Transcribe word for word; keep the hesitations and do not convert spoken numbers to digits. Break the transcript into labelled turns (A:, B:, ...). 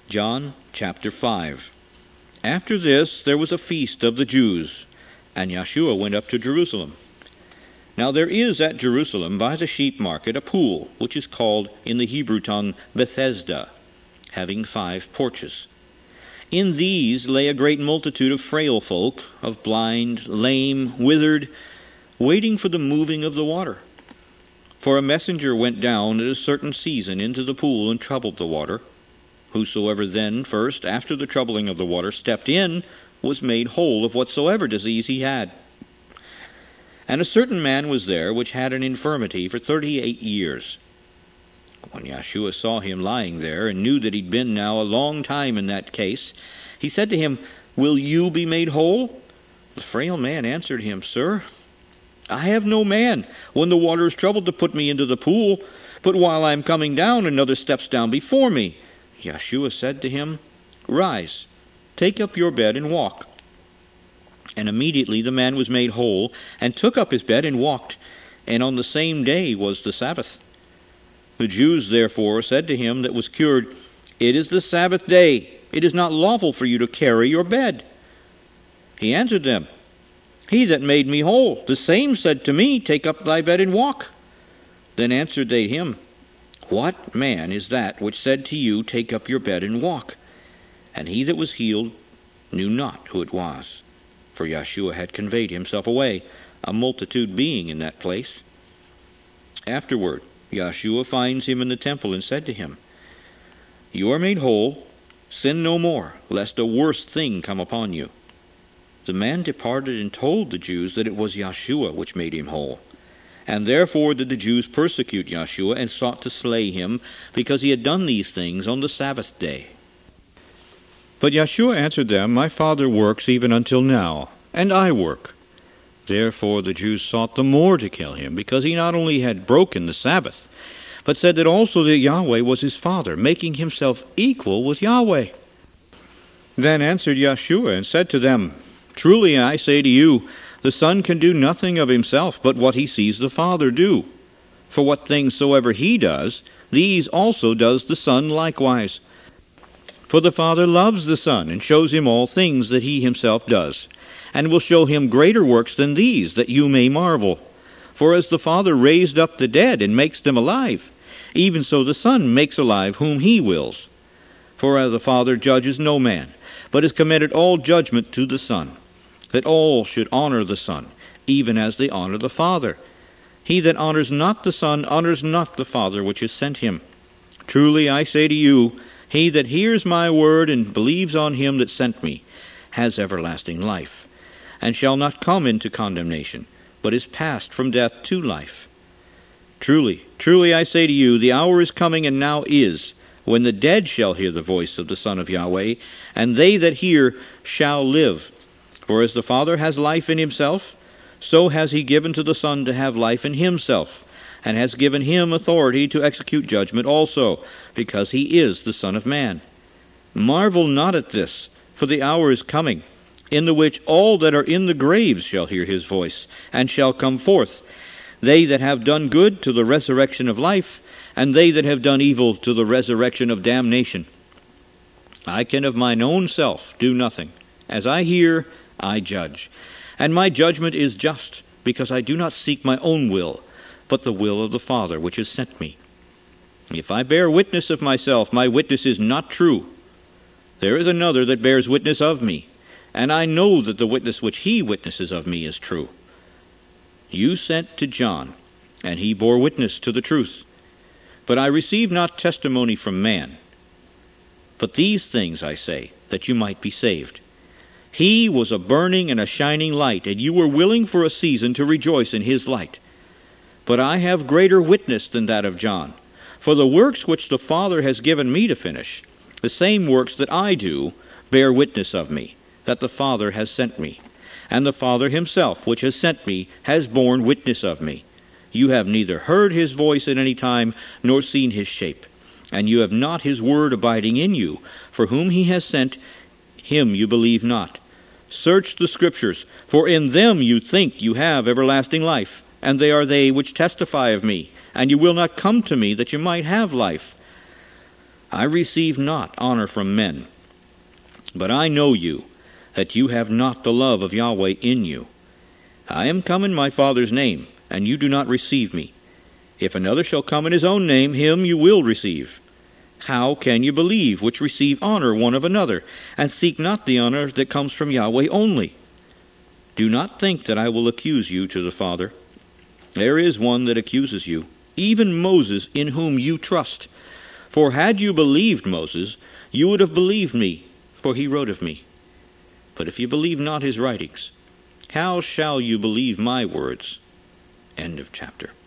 A: John chapter five. After this there was a feast of the Jews, and Yeshua went up to Jerusalem. Now there is at Jerusalem by the sheep market a pool, which is called in the Hebrew tongue Bethesda, having five porches. In these lay a great multitude of frail folk, of blind, lame, withered, waiting for the moving of the water. For a messenger went down at a certain season into the pool and troubled the water. Whosoever then first, after the troubling of the water, stepped in, was made whole of whatsoever disease he had. And a certain man was there which had an infirmity for thirty-eight years. When Yeshua saw him lying there, and knew that he'd been now a long time in that case, he said to him, Will you be made whole? The frail man answered him, Sir, I have no man, when the water is troubled, to put me into the pool, but while I am coming down, another steps down before me. Yeshua said to him, Rise, take up your bed and walk. And immediately the man was made whole, and took up his bed and walked. And on the same day was the Sabbath. The Jews therefore said to him that was cured, It is the Sabbath day. It is not lawful for you to carry your bed. He answered them, He that made me whole, the same said to me, Take up thy bed and walk. Then answered they him, What man is that which said to you, Take up your bed and walk? And he that was healed knew not who it was, for Yeshua had conveyed himself away, a multitude being in that place. Afterward Yeshua finds him in the temple, and said to him, You are made whole, sin no more, lest a worse thing come upon you. The man departed and told the Jews that it was Yeshua which made him whole. And therefore did the Jews persecute Yeshua, and sought to slay him, because he had done these things on the Sabbath day. But Yeshua answered them, My Father works even until now, and I work. Therefore the Jews sought the more to kill him, because he not only had broken the Sabbath, but said that also that Yahweh was his Father, making himself equal with Yahweh. Then answered Yeshua, and said to them, Truly I say to you, the Son can do nothing of himself, but what he sees the Father do. For what things soever he does, these also does the Son likewise. For the Father loves the Son, and shows him all things that he himself does, and will show him greater works than these, that you may marvel. For as the Father raised up the dead, and makes them alive, even so the Son makes alive whom he wills. For as the Father judges no man, but has committed all judgment to the Son, that all should honor the Son, even as they honor the Father. He that honors not the Son honors not the Father which has sent him. Truly I say to you, he that hears my word and believes on him that sent me has everlasting life, and shall not come into condemnation, but is passed from death to life. Truly, truly I say to you, the hour is coming, and now is, when the dead shall hear the voice of the Son of Yahweh, and they that hear shall live. For as the Father has life in himself, so has he given to the Son to have life in himself, and has given him authority to execute judgment also, because he is the Son of Man. Marvel not at this, for the hour is coming, in the which all that are in the graves shall hear his voice, and shall come forth, they that have done good to the resurrection of life, and they that have done evil to the resurrection of damnation. I can of mine own self do nothing. As I hear, I judge. And my judgment is just, because I do not seek my own will, but the will of the Father which has sent me. If I bear witness of myself, my witness is not true. There is another that bears witness of me, and I know that the witness which he witnesses of me is true. You sent to John, and he bore witness to the truth. But I receive not testimony from man. But these things I say, that you might be saved. He was a burning and a shining light, and you were willing for a season to rejoice in his light. But I have greater witness than that of John. For the works which the Father has given me to finish, the same works that I do, bear witness of me, that the Father has sent me. And the Father himself, which has sent me, has borne witness of me. You have neither heard his voice at any time, nor seen his shape. And you have not his word abiding in you. For whom he has sent, him you believe not. Search the Scriptures, for in them you think you have everlasting life, and they are they which testify of me, and you will not come to me that you might have life. I receive not honor from men. But I know you, that you have not the love of Yahweh in you. I am come in my Father's name, and you do not receive me. If another shall come in his own name, him you will receive. How can you believe which receive honor one of another, and seek not the honor that comes from Yahweh only? Do not think that I will accuse you to the Father. There is one that accuses you, even Moses, in whom you trust. For had you believed Moses, you would have believed me, for he wrote of me. But if you believe not his writings, how shall you believe my words? End of chapter.